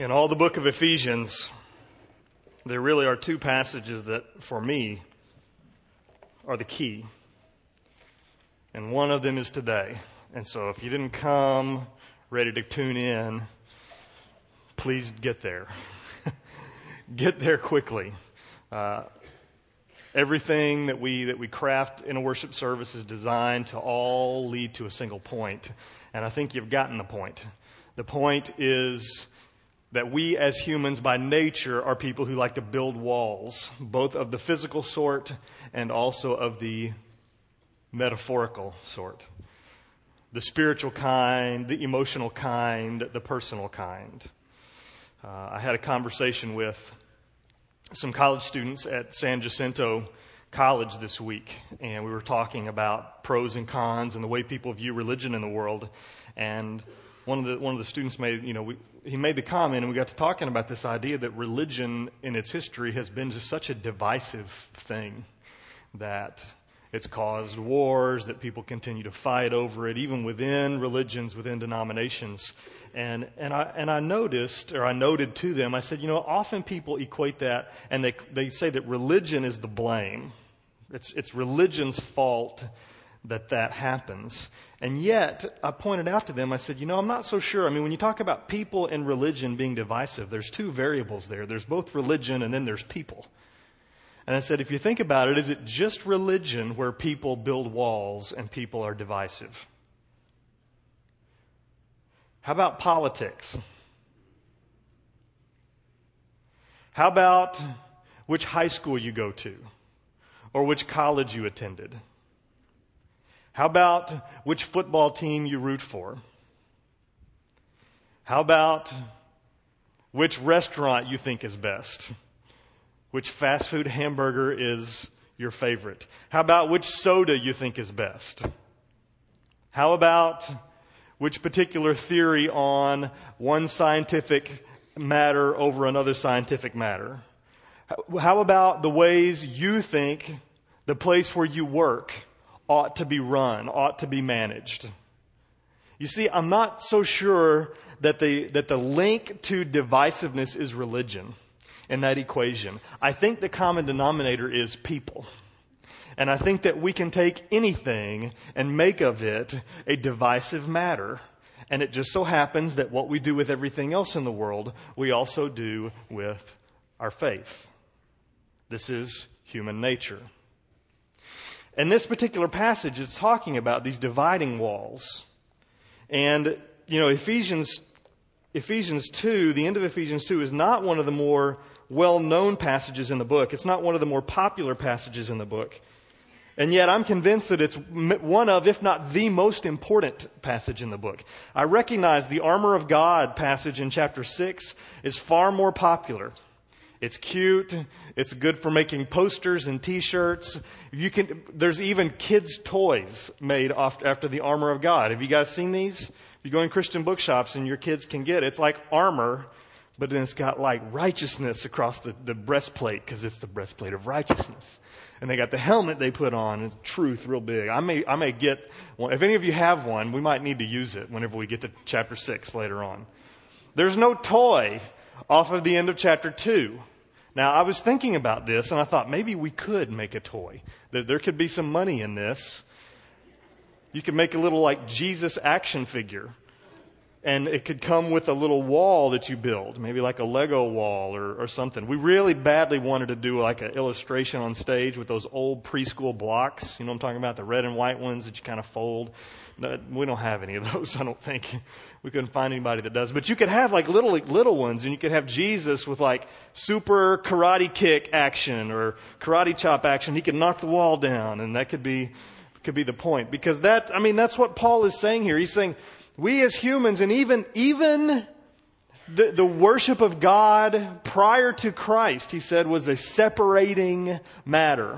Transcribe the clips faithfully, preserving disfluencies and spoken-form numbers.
In all the book of Ephesians, there really are two passages that, for me, are the key. And one of them is today. And so if you didn't come ready to tune in, please get there. Get there quickly. Uh, everything that we that we craft in a worship service is designed to all lead to a single point. And I think you've gotten the point. The point is that we as humans by nature are people who like to build walls, both of the physical sort and also of the metaphorical sort. The spiritual kind, the emotional kind, the personal kind. Uh, I had a conversation with some college students at San Jacinto College this week, and we were talking about pros and cons and the way people view religion in the world. And one of the one of the students made, you know, we, he made the comment, and we got to talking about this idea that religion in its history has been just such a divisive thing that it's caused wars, that people continue to fight over it, even within religions, within denominations. And and I and I noticed, or I noted to them, I said, you know, often people equate that, and they they say that religion is the blame. It's it's religion's fault that that happens. And yet, I pointed out to them, I said, you know, I'm not so sure. I mean, when you talk about people and religion being divisive, there's two variables there. There's both religion and then there's people. And I said, if you think about it, is it just religion where people build walls and people are divisive? How about politics? How about which high school you go to or which college you attended? How about which football team you root for? How about which restaurant you think is best? Which fast food hamburger is your favorite? How about which soda you think is best? How about which particular theory on one scientific matter over another scientific matter? How about the ways you think the place where you work ought to be run, ought to be managed? You see, I'm not so sure that the that the link to divisiveness is religion in that equation. I think the common denominator is people. And I think that we can take anything and make of it a divisive matter. And it just so happens that what we do with everything else in the world, we also do with our faith. This is human nature. And this particular passage is talking about these dividing walls. And, you know, Ephesians Ephesians two, the end of Ephesians two, is not one of the more well-known passages in the book. It's not one of the more popular passages in the book. And yet I'm convinced that it's one of, if not the most important passage in the book. I recognize the armor of God passage in chapter six is far more popular. It's cute. It's good for making posters and T-shirts. You can. There's even kids' toys made after the armor of God. Have you guys seen these? You go in Christian bookshops and your kids can get it. It's like armor, but then it's got like righteousness across the, the breastplate because it's the breastplate of righteousness. And they got the helmet they put on. It's truth real big. I may I may get one. If any of you have one, we might need to use it whenever we get to chapter six later on. There's no toy off of the end of chapter two. Now, I was thinking about this, and I thought maybe we could make a toy. There, there could be some money in this. You could make a little like Jesus action figure. And it could come with a little wall that you build, maybe like a Lego wall or, or something. We really badly wanted to do like an illustration on stage with those old preschool blocks. You know what I'm talking about? The red and white ones that you kind of fold. No, we don't have any of those, I don't think. We couldn't find anybody that does. But you could have like little little ones, and you could have Jesus with like super karate kick action or karate chop action. He could knock the wall down, and that could be could be the point. Because that, I mean, that's what Paul is saying here. He's saying, we as humans, and even even the, the worship of God prior to Christ, he said, was a separating matter.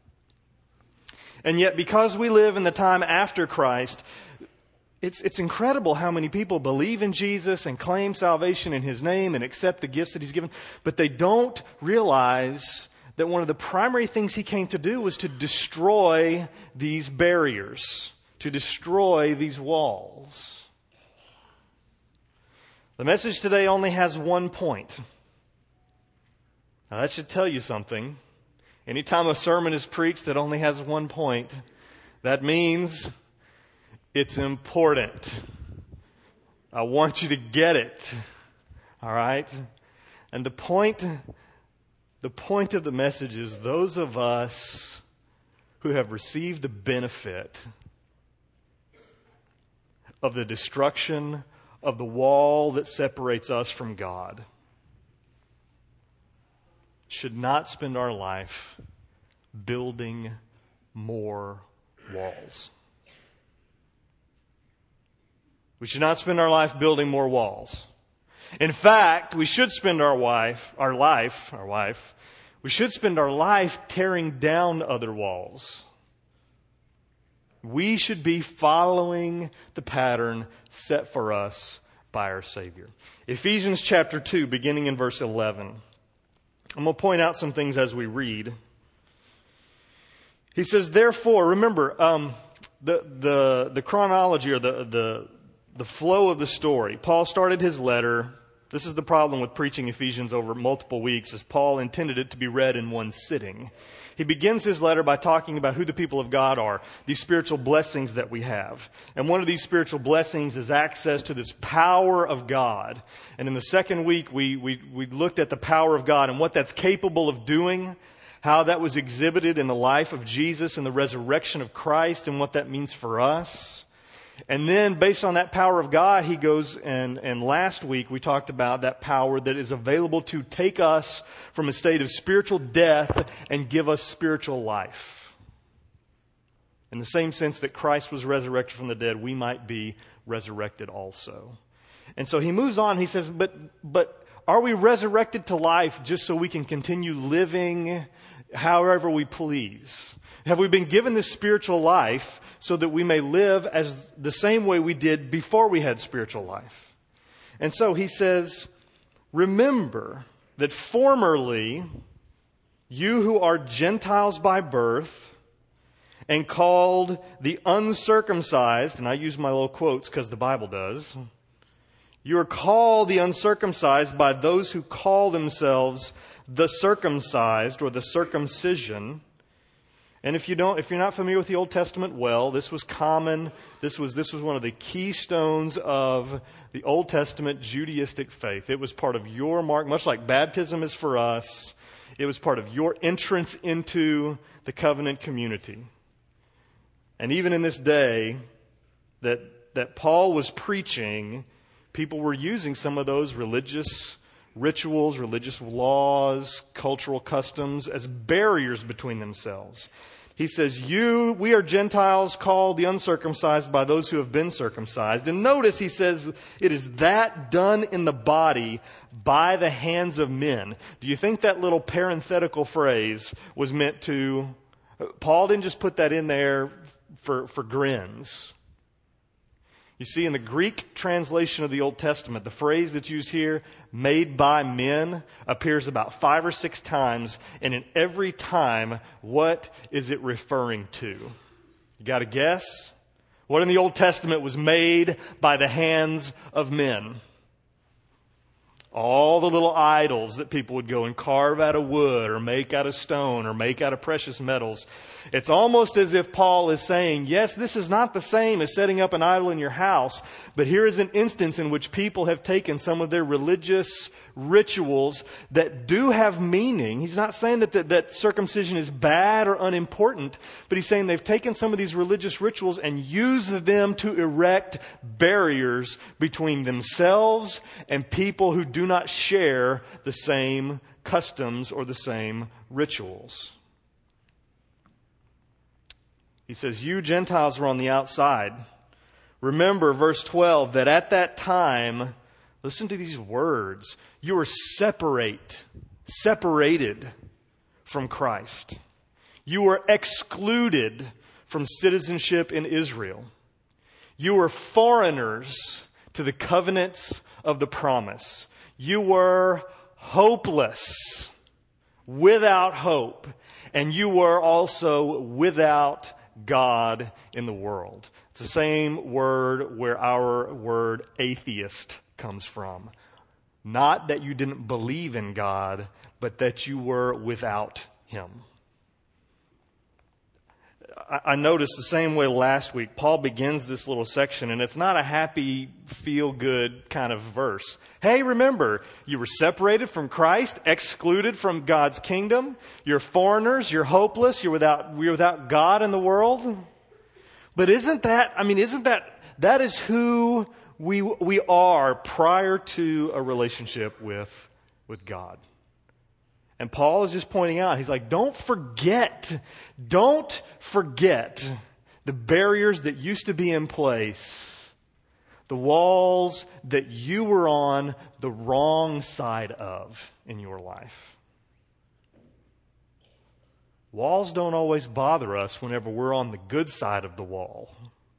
And yet, because we live in the time after Christ, it's it's incredible how many people believe in Jesus and claim salvation in His name and accept the gifts that He's given, but they don't realize that one of the primary things He came to do was to destroy these barriers, to destroy these walls. The message today only has one point. Now that should tell you something. Anytime a sermon is preached that only has one point, that means it's important. I want you to get it. All right? And the point, the point of the message is those of us who have received the benefit of the destruction of the wall that separates us from God should not spend our life building more walls. We should not spend our life building more walls. In fact, we should spend our wife, our life, our wife, we should spend our life tearing down other walls. We should be following the pattern set for us by our Savior. Ephesians chapter two, beginning in verse eleven. I'm going to point out some things as we read. He says, therefore, remember, um, the, the, the chronology or the, the, the flow of the story. Paul started his letter. This is the problem with preaching Ephesians over multiple weeks, is Paul intended it to be read in one sitting. He begins his letter by talking about who the people of God are, these spiritual blessings that we have. And one of these spiritual blessings is access to this power of God. And in the second week, we, we, we looked at the power of God and what that's capable of doing, how that was exhibited in the life of Jesus and the resurrection of Christ and what that means for us. And then based on that power of God, he goes and, and last week we talked about that power that is available to take us from a state of spiritual death and give us spiritual life. In the same sense that Christ was resurrected from the dead, we might be resurrected also. And so he moves on, he says, but, but are we resurrected to life just so we can continue living however we please? Have we been given this spiritual life so that we may live as the same way we did before we had spiritual life? And so he says, remember that formerly you who are Gentiles by birth and called the uncircumcised, and I use my little quotes because the Bible does, you are called the uncircumcised by those who call themselves the circumcised or the circumcision. And if you don't, if you're not familiar with the Old Testament, well, this was common. This was, this was one of the keystones of the Old Testament Judaistic faith. It was part of your mark, much like baptism is for us. It was part of your entrance into the covenant community. And even in this day that, that Paul was preaching, people were using some of those religious rituals, religious laws, cultural customs as barriers between themselves. He says, you, we are Gentiles called the uncircumcised by those who have been circumcised. And notice he says, it is that done in the body by the hands of men. Do you think that little parenthetical phrase was meant to, Paul didn't just put that in there for, for grins. You see, in the Greek translation of the Old Testament, the phrase that's used here, made by men, appears about five or six times. And in every time, what is it referring to? You got to guess? What in the Old Testament was made by the hands of men? All the little idols that people would go and carve out of wood or make out of stone or make out of precious metals. It's almost as if Paul is saying, yes, this is not the same as setting up an idol in your house, but here is an instance in which people have taken some of their religious rituals that do have meaning. He's not saying that, that, that circumcision is bad or unimportant, but he's saying they've taken some of these religious rituals and used them to erect barriers between themselves and people who do not share the same customs or the same rituals. He says, you Gentiles were on the outside. Remember, verse twelve, that at that time, listen to these words, you were separate, separated from Christ. You were excluded from citizenship in Israel. You were foreigners to the covenants of the promise. You were hopeless, without hope, and you were also without God in the world. It's the same word where our word atheist comes from. Not that you didn't believe in God, but that you were without Him. I noticed the same way last week. Paul begins this little section, and it's not a happy, feel-good kind of verse. Hey, remember, you were separated from Christ, excluded from God's kingdom. You're foreigners, you're hopeless, you're without, you're without God in the world. But isn't that, I mean, isn't that, that is who we, we are prior to a relationship with, with God. And Paul is just pointing out, he's like, don't forget, don't forget the barriers that used to be in place, the walls that you were on the wrong side of in your life. Walls don't always bother us whenever we're on the good side of the wall.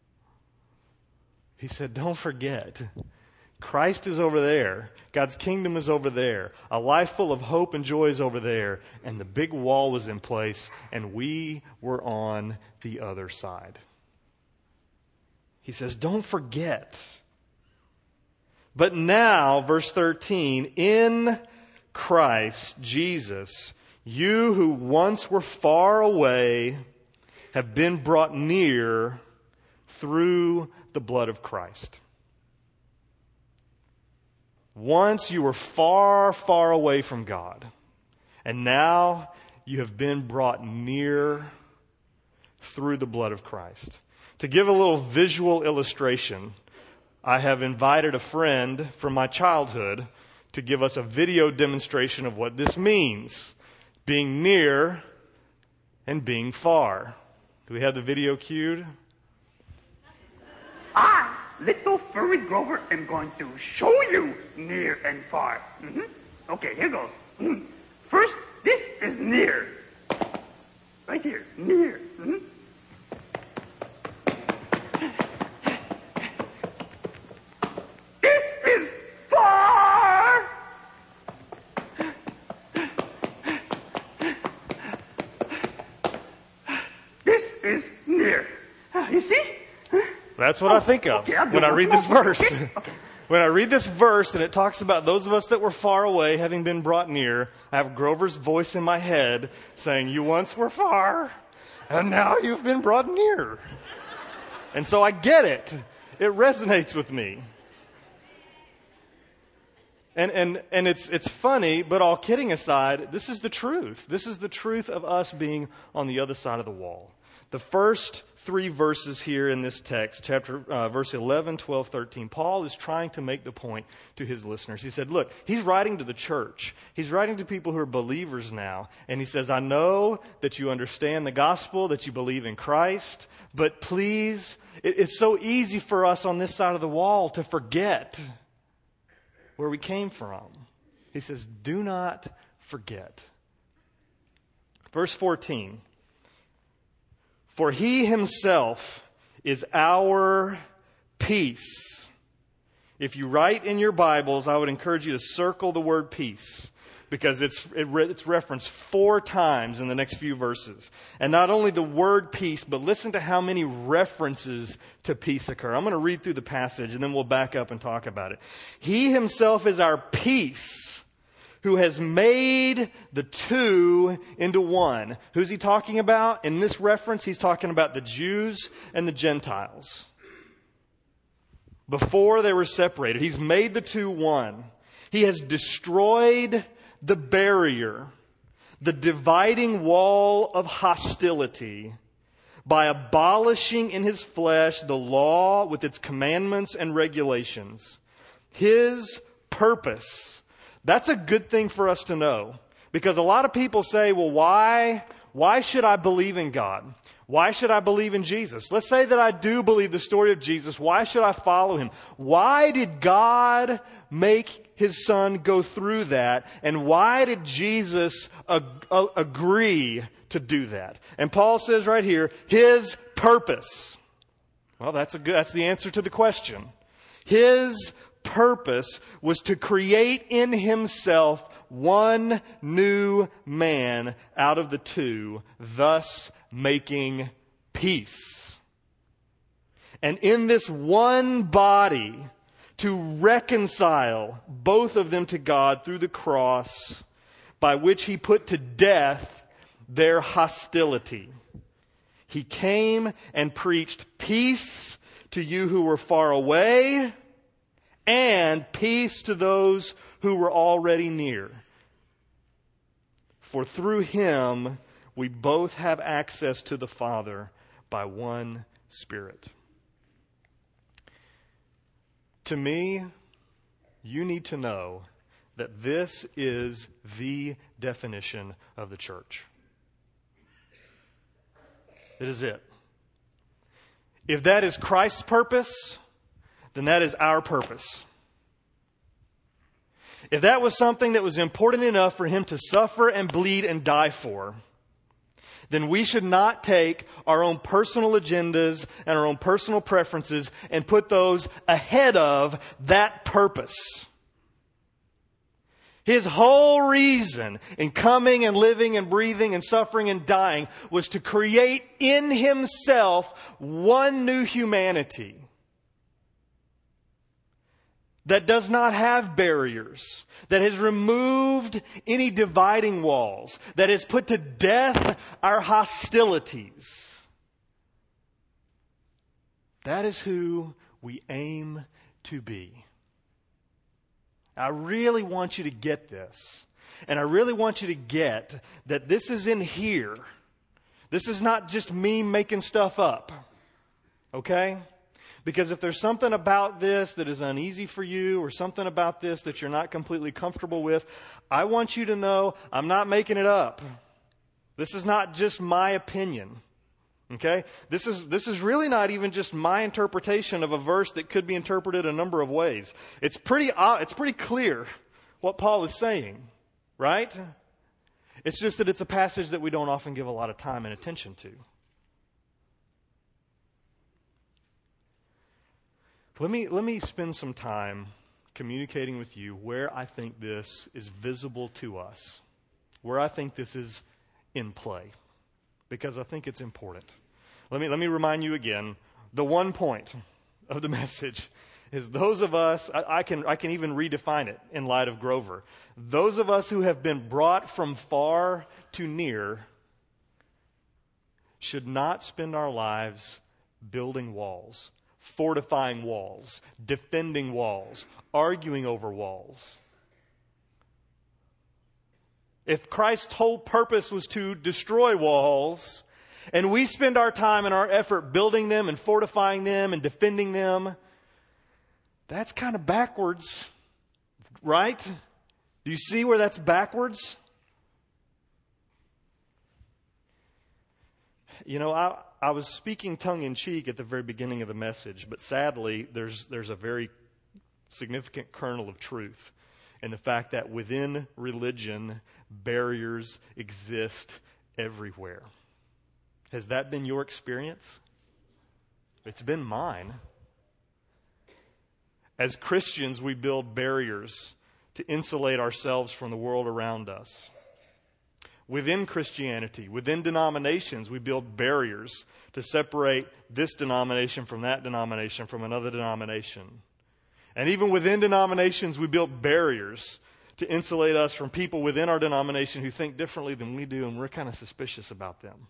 He said, don't forget. Christ is over there. God's kingdom is over there. A life full of hope and joy is over there. And the big wall was in place, and we were on the other side. He says, don't forget. But now, verse thirteen, in Christ Jesus, you who once were far away have been brought near through the blood of Christ. Once you were far, far away from God, and now you have been brought near through the blood of Christ. To give a little visual illustration, I have invited a friend from my childhood to give us a video demonstration of what this means, being near and being far. Do we have the video cued? I, little furry Grover, am going to show you near and far. Mm-hmm. Okay, here goes. Mm-hmm. First, this is near. Right here, near. Mm-hmm. This is far. This is near. Uh, you see? That's what oh, I think of okay, when I read this verse. When I read this verse and it talks about those of us that were far away having been brought near, I have Grover's voice in my head saying, you once were far and now you've been brought near. And so I get it. It resonates with me. And, and, and it's, it's funny, but all kidding aside, this is the truth. This is the truth of us being on the other side of the wall. The first three verses here in this text, chapter uh, verse eleven, twelve, thirteen, Paul is trying to make the point to his listeners. He said, look, he's writing to the church. He's writing to people who are believers now. And he says, I know that you understand the gospel, that you believe in Christ, but please, it, it's so easy for us on this side of the wall to forget where we came from. He says, do not forget. Verse fourteen. For He Himself is our peace. If you write in your Bibles, I would encourage you to circle the word peace, because it's it re, it's referenced four times in the next few verses. And not only the word peace, but listen to how many references to peace occur. I'm going to read through the passage and then we'll back up and talk about it. He Himself is our peace, who has made the two into one. Who's He talking about? In this reference, He's talking about the Jews and the Gentiles. Before they were separated, He's made the two one. He has destroyed the barrier, the dividing wall of hostility, by abolishing in His flesh the law with its commandments and regulations. His purpose. That's a good thing for us to know, because a lot of people say, well, why, why should I believe in God? Why should I believe in Jesus? Let's say that I do believe the story of Jesus. Why should I follow Him? Why did God make His Son go through that? And why did Jesus ag- agree to do that? And Paul says right here, His purpose. Well, that's a good, that's the answer to the question. His purpose was to create in Himself one new man out of the two, thus making peace. And in this one body, to reconcile both of them to God through the cross, by which he put to death their hostility. He came and preached peace to you who were far away, and peace to those who were already near. For through him we both have access to the Father by one Spirit. To me, you need to know that this is the definition of the church. It is it. If that is Christ's purpose, then that is our purpose. If that was something that was important enough for him to suffer and bleed and die for, then we should not take our own personal agendas and our own personal preferences and put those ahead of that purpose. His whole reason in coming and living and breathing and suffering and dying was to create in himself one new humanity that does not have barriers, that has removed any dividing walls, that has put to death our hostilities. That is who we aim to be. I really want you to get this. And I really want you to get that this is in here. This is not just me making stuff up. Okay? Because if there's something about this that is uneasy for you, or something about this that you're not completely comfortable with, I want you to know I'm not making it up. This is not just my opinion. Okay? This is, this is really not even just my interpretation of a verse that could be interpreted a number of ways. It's pretty, uh, it's pretty clear what Paul is saying, right? It's just that it's a passage that we don't often give a lot of time and attention to. Let me, let me spend some time communicating with you where I think this is visible to us, where I think this is in play, because I think it's important. Let me, let me remind you again, the one point of the message is those of us, I, I can, I can even redefine it in light of Grover. Those of us who have been brought from far to near should not spend our lives building walls, fortifying walls, defending walls, arguing over walls. If Christ's whole purpose was to destroy walls, and we spend our time and our effort building them and fortifying them and defending them, that's kind of backwards, right? Do you see where that's backwards? You know, I, I was speaking tongue-in-cheek at the very beginning of the message, but sadly, there's there's a very significant kernel of truth in the fact that within religion, barriers exist everywhere. Has that been your experience? It's been mine. As Christians, we build barriers to insulate ourselves from the world around us. Within Christianity, within denominations, we build barriers to separate this denomination from that denomination from another denomination. And even within denominations, we build barriers to insulate us from people within our denomination who think differently than we do, and we're kind of suspicious about them.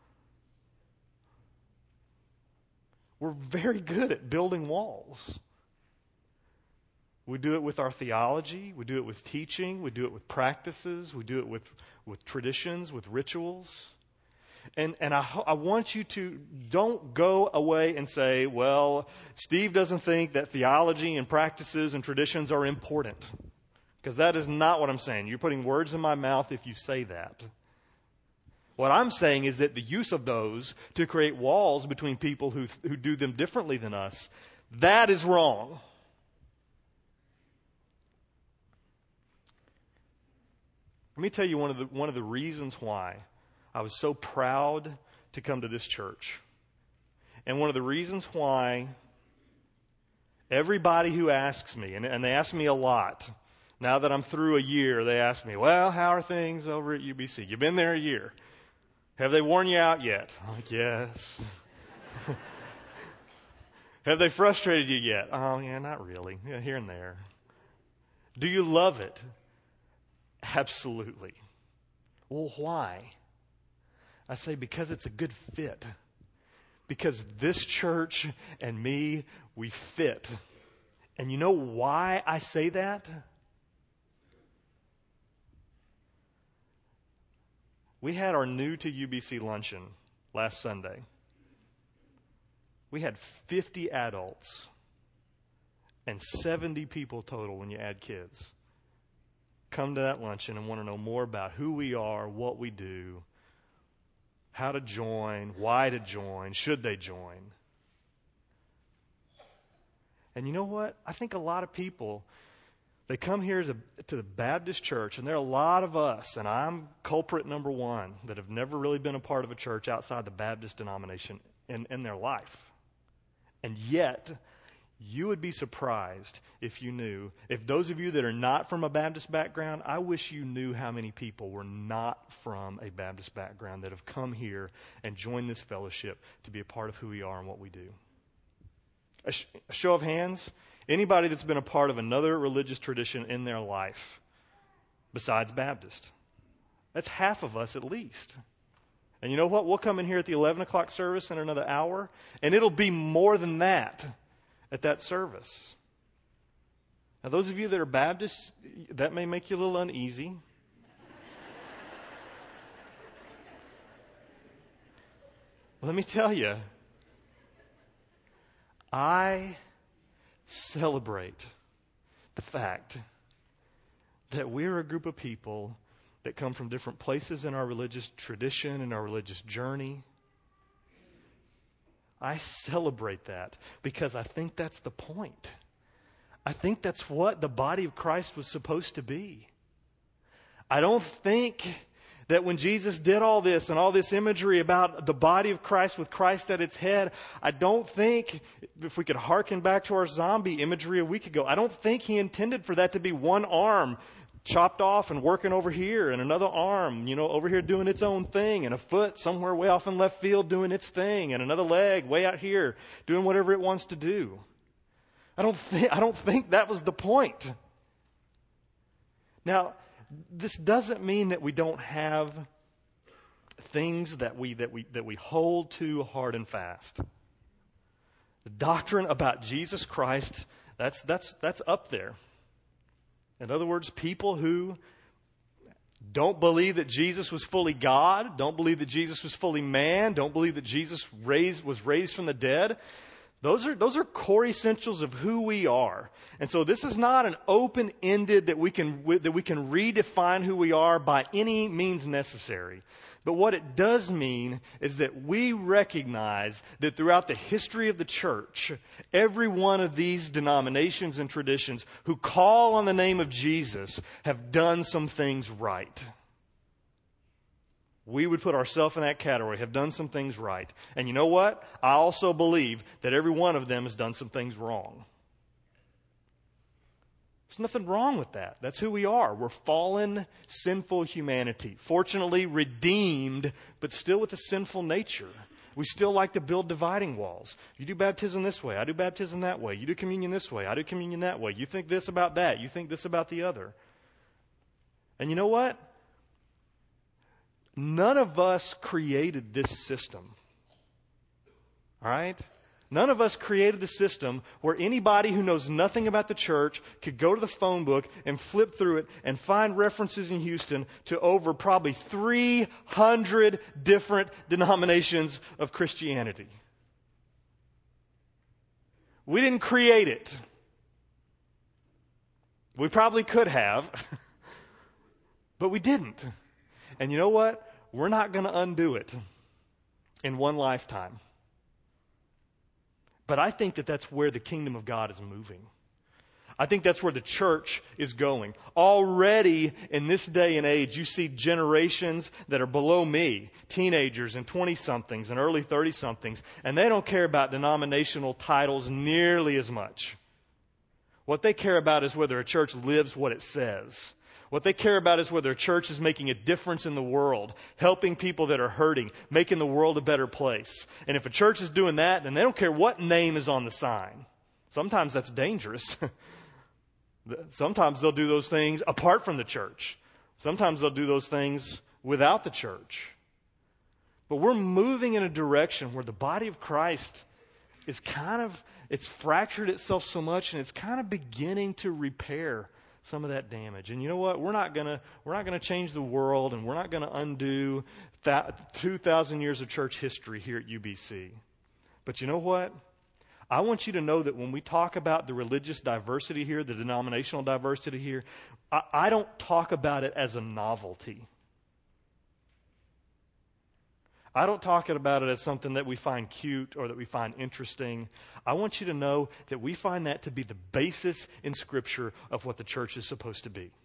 We're very good at building walls. We do it with our theology. We do it with teaching. We do it with practices. We do it with, with traditions, with rituals. And, and I, I want you to don't go away and say, well, Steve doesn't think that theology and practices and traditions are important. Because that is not what I'm saying. You're putting words in my mouth if you say that. What I'm saying is that the use of those to create walls between people who, who do them differently than us, that is wrong. Let me tell you one of the one of the reasons why I was so proud to come to this church. And one of the reasons why everybody who asks me, and, and they ask me a lot, now that I'm through a year, they ask me, well, how are things over at U B C? You've been there a year. Have they worn you out yet? I'm like, yes. Have they frustrated you yet? Oh, yeah, not really. Yeah, here and there. Do you love it? Absolutely. Well, why? I say because it's a good fit. Because this church and me, we fit. And you know why I say that? We had our new to U B C luncheon last Sunday. We had fifty adults and seventy people total when you add kids come to that luncheon and want to know more about who we are, what we do, how to join, why to join, should they join. And you know what? I think a lot of people, they come here to, to the Baptist church, and there are a lot of us, and I'm culprit number one, that have never really been a part of a church outside the Baptist denomination in, in their life. And yet, you would be surprised if you knew, if those of you that are not from a Baptist background, I wish you knew how many people were not from a Baptist background that have come here and joined this fellowship to be a part of who we are and what we do. A, sh- a show of hands, anybody that's been a part of another religious tradition in their life besides Baptist. That's half of us at least. And you know what? We'll come in here at the eleven o'clock service in another hour, and it'll be more than that at that service. Now, those of you that are Baptists, that may make you a little uneasy. Let me tell you, I celebrate the fact that we're a group of people that come from different places in our religious tradition and our religious journey. I celebrate that because I think that's the point. I think that's what the body of Christ was supposed to be. I don't think that when Jesus did all this and all this imagery about the body of Christ with Christ at its head, I don't think, if we could hearken back to our zombie imagery a week ago, I don't think he intended for that to be one arm chopped off and working over here, and another arm, you know, over here doing its own thing, and a foot somewhere way off in left field doing its thing, and another leg way out here doing whatever it wants to do. I don't think, I don't think that was the point. Now, this doesn't mean that we don't have things that we that we that we hold to hard and fast. The doctrine about Jesus Christ, that's that's that's up there. In other words, people who don't believe that Jesus was fully God, don't believe that Jesus was fully man, don't believe that Jesus raised, was raised from the dead, those are, those are core essentials of who we are. And so this is not an open-ended that we can, that we can redefine who we are by any means necessary. But what it does mean is that we recognize that throughout the history of the church, every one of these denominations and traditions who call on the name of Jesus have done some things right. We would put ourselves in that category, have done some things right. And you know what? I also believe that every one of them has done some things wrong. There's nothing wrong with that. That's who we are. We're fallen, sinful humanity. Fortunately, redeemed, but still with a sinful nature. We still like to build dividing walls. You do baptism this way. I do baptism that way. You do communion this way. I do communion that way. You think this about that. You think this about the other. And you know what? None of us created this system. All right? None of us created the system where anybody who knows nothing about the church could go to the phone book and flip through it and find references in Houston to over probably three hundred different denominations of Christianity. We didn't create it. We probably could have, but we didn't. And you know what? We're not going to undo it in one lifetime. But I think that that's where the kingdom of God is moving. I think that's where the church is going. Already in this day and age, you see generations that are below me, teenagers and twenty-somethings and early thirty-somethings, and they don't care about denominational titles nearly as much. What they care about is whether a church lives what it says. What they care about is whether their church is making a difference in the world, helping people that are hurting, making the world a better place. And if a church is doing that, then they don't care what name is on the sign. Sometimes that's dangerous. Sometimes they'll do those things apart from the church. Sometimes they'll do those things without the church. But we're moving in a direction where the body of Christ is kind of, it's fractured itself so much, and it's kind of beginning to repair some of that damage. And you know what? We're not gonna we're not gonna change the world, and we're not gonna undo that two thousand years of church history here at U B C. But you know what? I want you to know that when we talk about the religious diversity here, the denominational diversity here, I, I don't talk about it as a novelty. I don't talk about it as something that we find cute or that we find interesting. I want you to know that we find that to be the basis in Scripture of what the church is supposed to be.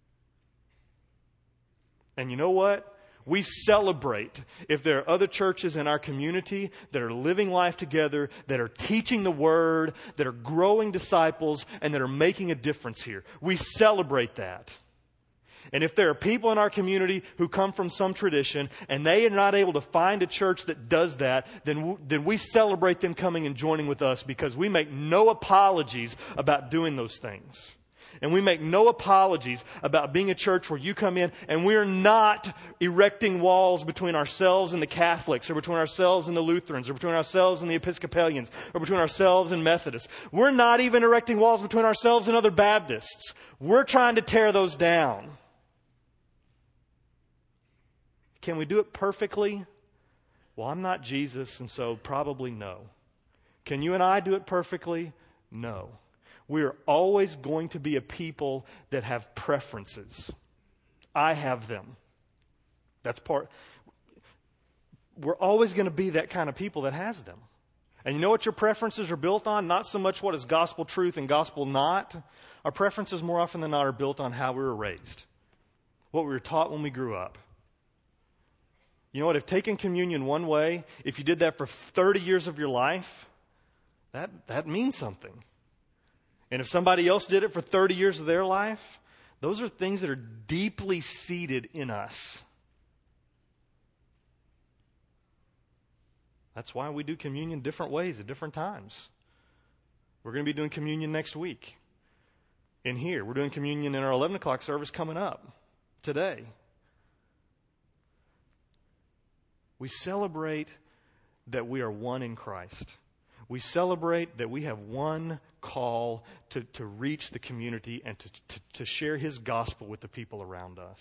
And you know what? We celebrate if there are other churches in our community that are living life together, that are teaching the Word, that are growing disciples, and that are making a difference here. We celebrate that. And if there are people in our community who come from some tradition and they are not able to find a church that does that, then, w- then we celebrate them coming and joining with us, because we make no apologies about doing those things. And we make no apologies about being a church where you come in and we're not erecting walls between ourselves and the Catholics, or between ourselves and the Lutherans, or between ourselves and the Episcopalians, or between ourselves and Methodists. We're not even erecting walls between ourselves and other Baptists. We're trying to tear those down. Can we do it perfectly? Well, I'm not Jesus, and so probably no. Can you and I do it perfectly? No. We are always going to be a people that have preferences. I have them. That's part. We're always going to be that kind of people that has them. And you know what your preferences are built on? Not so much what is gospel truth and gospel not. Our preferences more often than not are built on how we were raised, what we were taught when we grew up. You know what? If taking communion one way, if you did that for thirty years of your life, that, that means something. And if somebody else did it for thirty years of their life, those are things that are deeply seated in us. That's why we do communion different ways at different times. We're going to be doing communion next week in here. We're doing communion in our eleven o'clock service coming up today. We celebrate that we are one in Christ. We celebrate that we have one call to, to reach the community and to, to, to share His gospel with the people around us.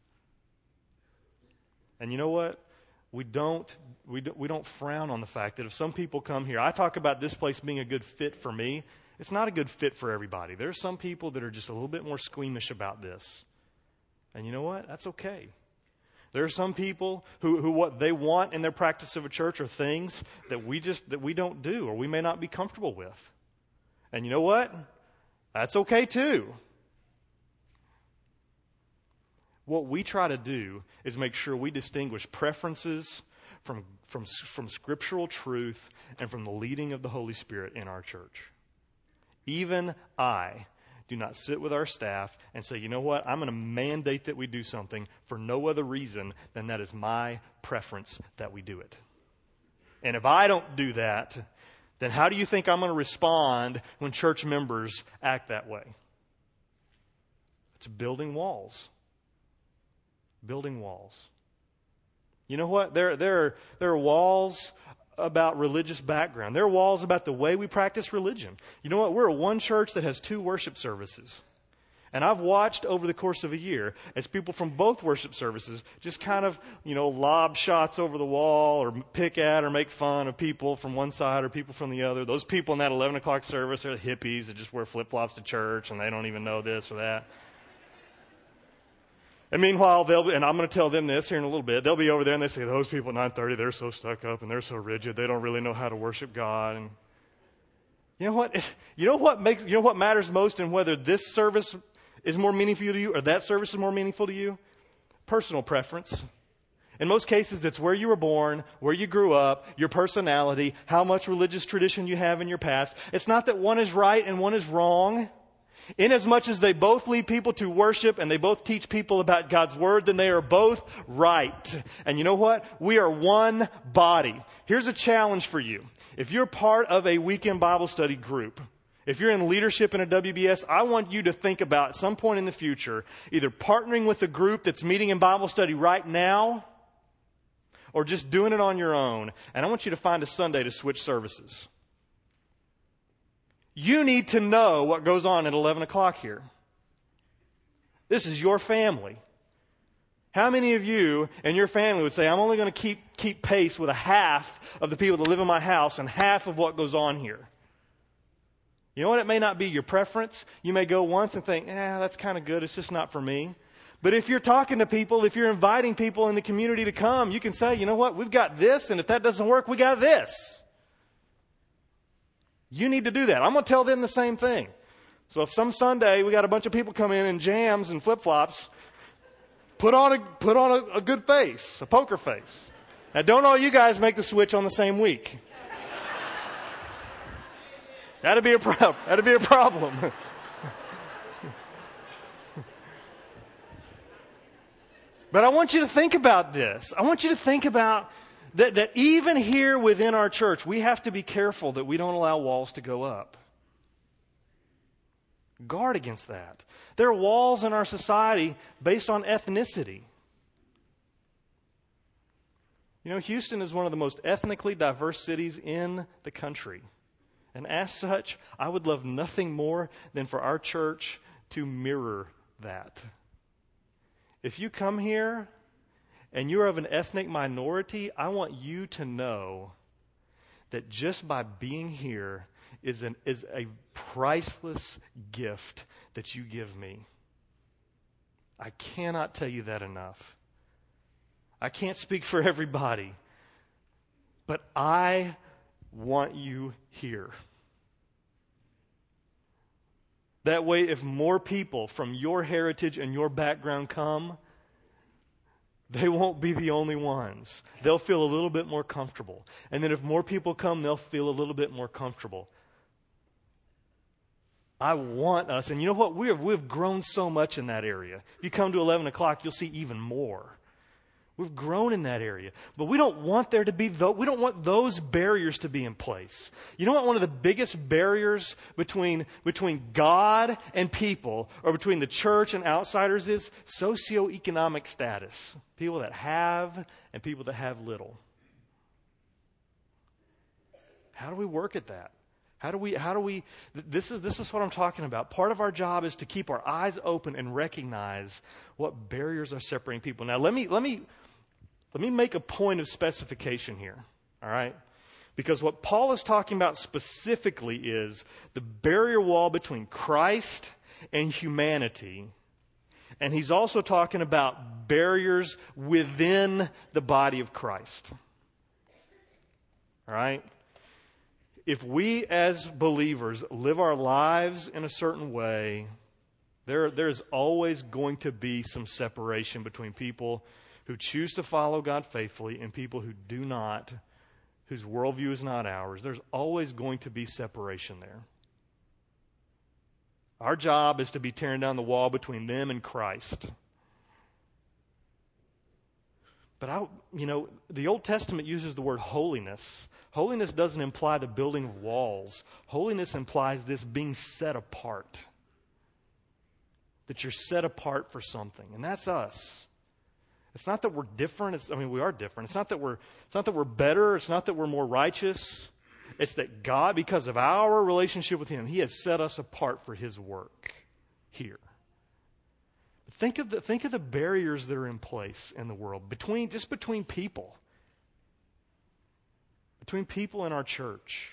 And you know what? We don't, we don't, we don't frown on the fact that if some people come here, I talk about this place being a good fit for me. It's not a good fit for everybody. There are some people that are just a little bit more squeamish about this. And you know what? That's okay. There are some people who, who what they want in their practice of a church are things that we just that we don't do, or we may not be comfortable with. And you know what? That's okay too. What we try to do is make sure we distinguish preferences from from from scriptural truth and from the leading of the Holy Spirit in our church. Even I do not sit with our staff and say, you know what, I'm going to mandate that we do something for no other reason than that is my preference that we do it. And if I don't do that, then how do you think I'm going to respond when church members act that way? It's building walls. Building walls. You know what? There, there, are, there are walls about religious background. There are walls about the way we practice religion. You know what? We're a one church that has two worship services. And I've watched over the course of a year as people from both worship services just kind of, you know, lob shots over the wall or pick at or make fun of people from one side or people from the other. Those people in that eleven o'clock service are hippies that just wear flip-flops to church and they don't even know this or that. And meanwhile, they'll be, and I'm going to tell them this here in a little bit, they'll be over there and they say, those people at nine thirty, they're so stuck up and they're so rigid, they don't really know how to worship God. And you know what? You know what makes, you know what matters most in whether this service is more meaningful to you or that service is more meaningful to you? Personal preference. In most cases, it's where you were born, where you grew up, your personality, how much religious tradition you have in your past. It's not that one is right and one is wrong. Inasmuch as they both lead people to worship and they both teach people about God's Word, then they are both right. And you know what? We are one body. Here's a challenge for you. If you're part of a weekend Bible study group, if you're in leadership in a W B S, I want you to think about at some point in the future, either partnering with a group that's meeting in Bible study right now, or just doing it on your own. And I want you to find a Sunday to switch services. You need to know what goes on at eleven o'clock here. This is your family. How many of you and your family would say, I'm only going to keep, keep pace with a half of the people that live in my house and half of what goes on here? You know what? It may not be your preference. You may go once and think, eh, that's kind of good. It's just not for me. But if you're talking to people, if you're inviting people in the community to come, you can say, you know what? We've got this, and if that doesn't work, we got this. You need to do that. I'm going to tell them the same thing. So if some Sunday we got a bunch of people come in in jams and flip-flops, put on a put on a, a good face, a poker face. Now, don't all you guys make the switch on the same week. That'd be a problem. That'd be a problem. But I want you to think about this. I want you to think about that, that even here within our church, we have to be careful that we don't allow walls to go up. Guard against that. There are walls in our society based on ethnicity. You know, Houston is one of the most ethnically diverse cities in the country. And as such, I would love nothing more than for our church to mirror that. If you come here and you're of an ethnic minority, I want you to know that just by being here is an is a priceless gift that you give me. I cannot tell you that enough. I can't speak for everybody, but I want you here. That way, if more people from your heritage and your background come, they won't be the only ones. They'll feel a little bit more comfortable. And then if more people come, they'll feel a little bit more comfortable. I want us, and you know what? We have, we've grown so much in that area. If you come to eleven o'clock, you'll see even more. We've grown in that area. But we don't want there to be, th- we don't want those barriers to be in place. You know what one of the biggest barriers between, between God and people, or between the church and outsiders is? Socioeconomic status. People that have and people that have little. How do we work at that? How do we, how do we, this is, this is what I'm talking about. Part of our job is to keep our eyes open and recognize what barriers are separating people. Now, let me, let me, let me make a point of specification here. All right? Because what Paul is talking about specifically is the barrier wall between Christ and humanity. And he's also talking about barriers within the body of Christ. All right? If we as believers live our lives in a certain way, there, there's always going to be some separation between people who choose to follow God faithfully and people who do not, whose worldview is not ours. There's always going to be separation there. Our job is to be tearing down the wall between them and Christ. But, I, you know, the Old Testament uses the word holiness. Holiness doesn't imply the building of walls. Holiness implies this being set apart. That you're set apart for something. And that's us. It's not that we're different. It's, I mean, we are different. It's not that we're, it's not that we're better. It's not that we're more righteous. It's that God, because of our relationship with Him, He has set us apart for His work here. Think of the, think of the barriers that are in place in the world, between just between people. Between people in our church.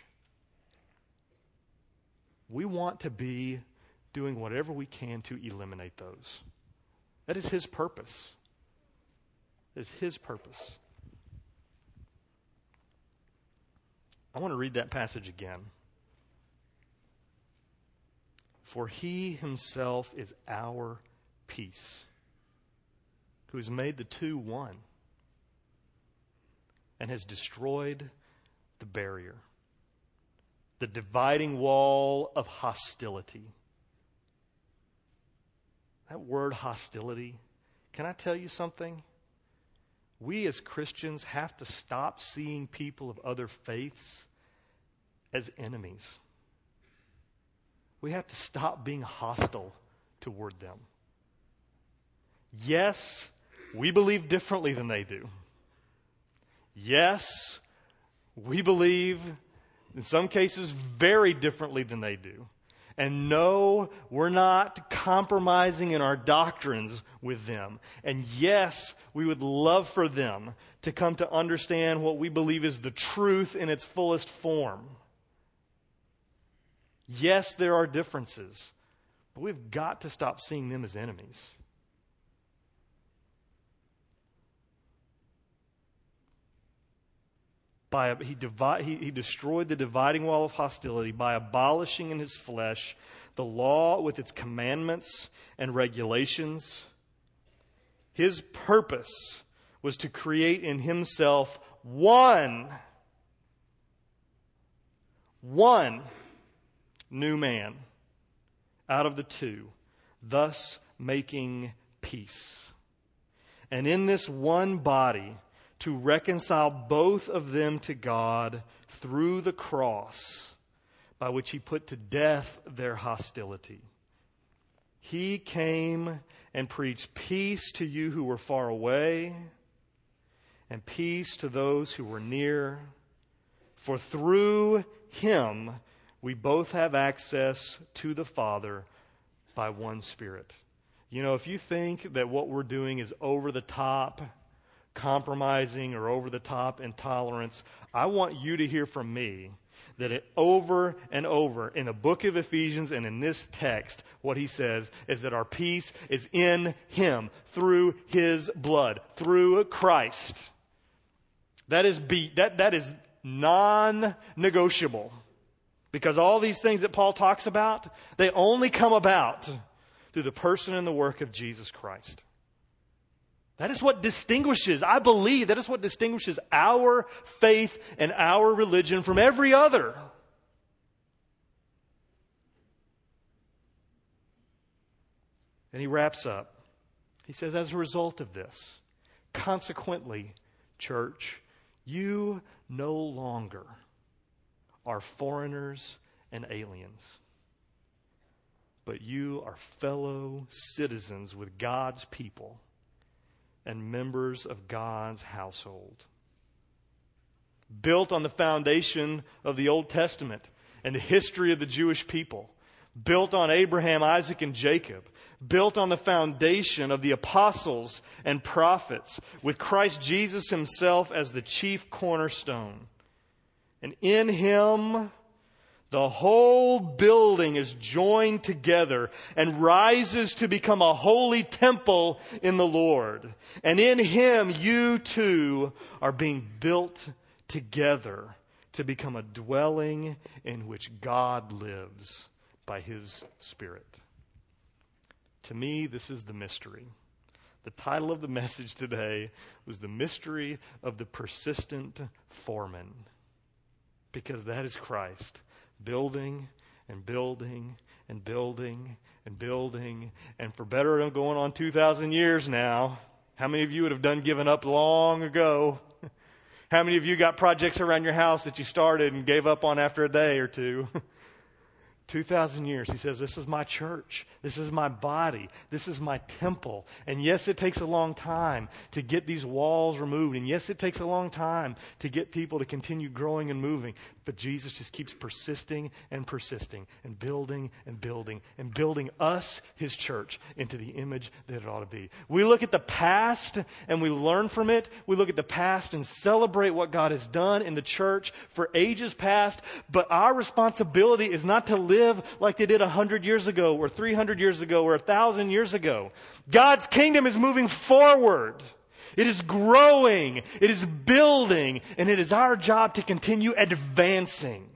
We want to be doing whatever we can to eliminate those. That is His purpose. That is His purpose. I want to read that passage again. For He Himself is our peace, who has made the two one and has destroyed the barrier, the dividing wall of hostility. that word hostility, can I tell you something? We as Christians have to stop seeing people of other faiths as enemies. We have to stop being hostile toward them. Yes, we believe differently than they do. Yes, we believe, in some cases, very differently than they do. And no, we're not compromising in our doctrines with them. And yes, we would love for them to come to understand what we believe is the truth in its fullest form. Yes, there are differences, but we've got to stop seeing them as enemies. By, he, divi- he, he destroyed the dividing wall of hostility by abolishing in his flesh the law with its commandments and regulations. His purpose was to create in himself one, one new man out of the two, thus making peace. And in this one body, to reconcile both of them to God through the cross, by which he put to death their hostility. He came and preached peace to you who were far away, and peace to those who were near. For through him we both have access to the Father by one Spirit. You know, if you think that what we're doing is over the top, compromising or over-the-top intolerance, I want you to hear from me that it over and over in the book of Ephesians and in this text, what he says is that our peace is in him through his blood, through Christ. That is be, that, that is non-negotiable, because all these things that Paul talks about, they only come about through the person and the work of Jesus Christ. That is what distinguishes, I believe, that is what distinguishes our faith and our religion from every other. And he wraps up. He says, as a result of this, consequently, church, you no longer are foreigners and aliens, but you are fellow citizens with God's people and members of God's household. Built on the foundation of the Old Testament and the history of the Jewish people. Built on Abraham, Isaac, and Jacob. Built on the foundation of the apostles and prophets, with Christ Jesus himself as the chief cornerstone. And in him, the whole building is joined together and rises to become a holy temple in the Lord. And in him, you too are being built together to become a dwelling in which God lives by his Spirit. To me, this is the mystery. The title of the message today was The Mystery of the Persistent Foreman, because that is Christ. Building and building and building and building. And for better than going on two thousand years now, how many of you would have done given up long ago? How many of you got projects around your house that you started and gave up on after a day or two? two thousand years. He says, this is my church. This is my body. This is my temple. And yes, it takes a long time to get these walls removed. And yes, it takes a long time to get people to continue growing and moving. But Jesus just keeps persisting and persisting and building and building and building us, his church, into the image that it ought to be. We look at the past and we learn from it. We look at the past and celebrate what God has done in the church for ages past. But our responsibility is not to live like they did a hundred years ago or three hundred years ago or a thousand years ago. God's kingdom is moving forward. It is growing. It is building. And it is our job to continue advancing.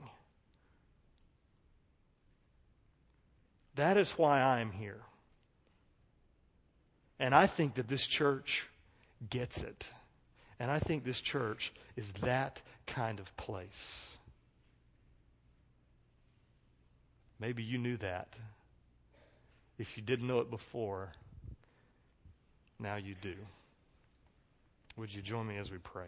That is why I'm here. And I think that this church gets it. And I think this church is that kind of place. Maybe you knew that. If you didn't know it before, now you do. Would you join me as we pray?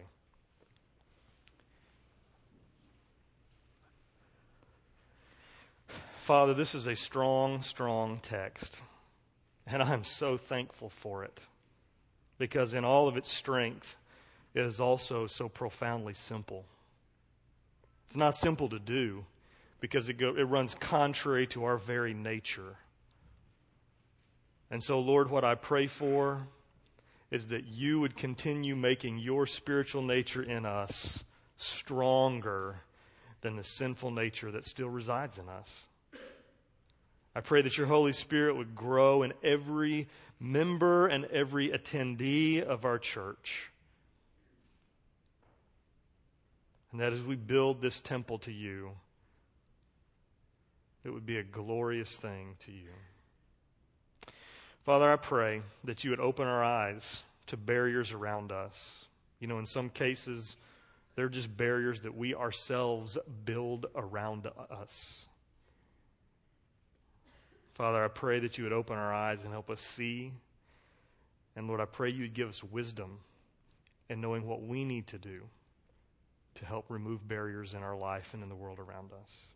Father, this is a strong, strong text, and I'm so thankful for it, because in all of its strength, it is also so profoundly simple. It's not simple to do, because it, go, it runs contrary to our very nature. And so, Lord, what I pray for is that you would continue making your spiritual nature in us stronger than the sinful nature that still resides in us. I pray that your Holy Spirit would grow in every member and every attendee of our church. And that as we build this temple to you, it would be a glorious thing to you. Father, I pray that you would open our eyes to barriers around us. You know, in some cases, they're just barriers that we ourselves build around us. Father, I pray that you would open our eyes and help us see. And Lord, I pray you would give us wisdom in knowing what we need to do to help remove barriers in our life and in the world around us.